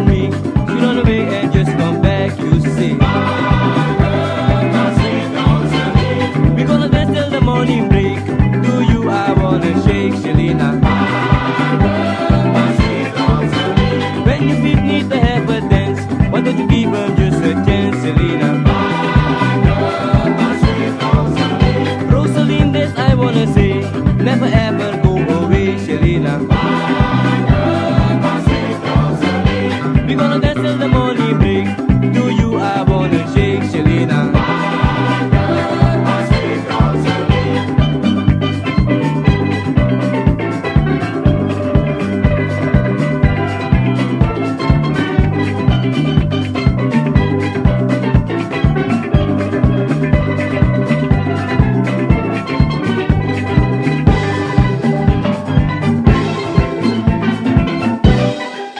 me. She run away and just come back, you see. We gonna dance till the morning break. Do you, I wanna shake, Selena. When your feet need to have a dance, why don't you give them just a chance, Selena? Rosaline, this I wanna say, never ever go away, Selena. We gonna